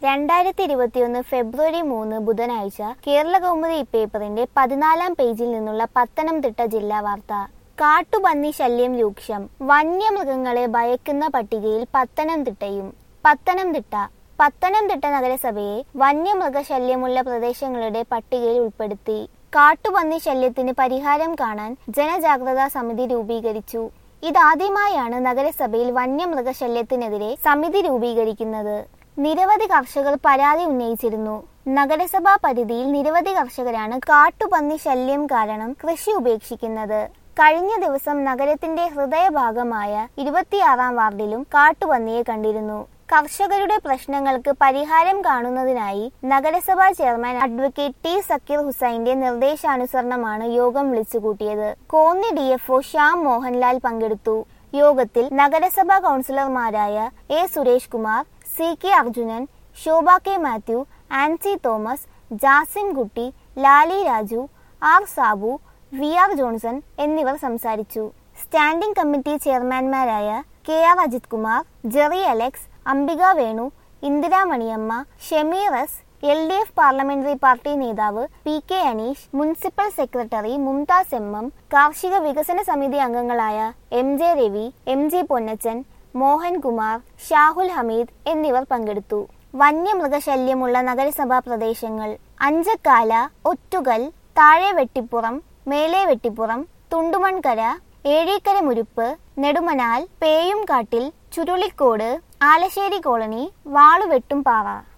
2021 ഫെബ്രുവരി 3 ബുധനാഴ്ച കേരളകൗമുദി പേപ്പറിന്റെ 14-ാം പേജിൽ നിന്നുള്ള പത്തനംതിട്ട ജില്ലാ വാർത്ത. കാട്ടുപന്നി ശല്യം രൂക്ഷം, വന്യമൃഗങ്ങളെ ഭയക്കുന്ന പട്ടികയിൽ പത്തനംതിട്ടയും. പത്തനംതിട്ട നഗരസഭയെ വന്യമൃഗശല്യമുള്ള പ്രദേശങ്ങളുടെ പട്ടികയിൽ ഉൾപ്പെടുത്തി. കാട്ടുപന്നി ശല്യത്തിന് പരിഹാരം കാണാൻ ജനജാഗ്രതാ സമിതി രൂപീകരിച്ചു. ഇതാദ്യമായാണ് നഗരസഭയിൽ വന്യമൃഗശല്യത്തിനെതിരെ സമിതി രൂപീകരിക്കുന്നത്. നിരവധി കർഷകർ പരാതി ഉന്നയിച്ചിരുന്നു. നഗരസഭാ പരിധിയിൽ നിരവധി കർഷകരാണ് കാട്ടുപന്നി ശല്യം കാരണം കൃഷി ഉപേക്ഷിക്കുന്നത്. കഴിഞ്ഞ ദിവസം നഗരത്തിന്റെ ഹൃദയഭാഗമായ 26-ാം വാർഡിലും കാട്ടുപന്നിയെ കണ്ടിരുന്നു. കർഷകരുടെ പ്രശ്നങ്ങൾക്ക് പരിഹാരം കാണുന്നതിനായി നഗരസഭാ ചെയർമാൻ അഡ്വക്കേറ്റ് ടി സക്കീർ ഹുസൈന്റെ നിർദ്ദേശാനുസരണമാണ് യോഗം വിളിച്ചുകൂട്ടിയത്. കോന്നി DFO ശ്യാം മോഹൻലാൽ പങ്കെടുത്തു. യോഗത്തിൽ നഗരസഭാ കൗൺസിലർമാരായ A Suresh Kumar, CK Arjunan, Shobha K Mathew, Ancy Thomas, Jasim Kutty, Lali Raju, R Sabu, VR Johnson എന്നിവർ സംസാരിച്ചു. സ്റ്റാൻഡിംഗ് കമ്മിറ്റി ചെയർമാൻമാരായ KR Ajith Kumar, Jerry Alex, Ambika Venu, Indira Maniyamma, Shameer S, LDF parliamentary party നേതാവ് PK Aneesh, municipal secretary Mumtaz MM, കാർഷിക വികസന സമിതി അംഗങ്ങളായ MJ രവി, MG പൊന്നച്ചൻ, മോഹൻകുമാർ, ഷാഹുൽ ഹമീദ് എന്നിവർ പങ്കെടുത്തു. വന്യമൃഗശല്യമുള്ള നഗരസഭാ പ്രദേശങ്ങൾ: അഞ്ചക്കാല, ഒറ്റുകൽ, താഴെ വെട്ടിപ്പുറം, മേലെ വെട്ടിപ്പുറം, തുണ്ടുമൺകര, ഏഴീക്കര മുരുപ്പ്, നെടുമനാൽ, പേയുംകാട്ടിൽ, ചുരുളിക്കോട്, ആലശ്ശേരി കോളനി, വാളുവെട്ടുംപാറ.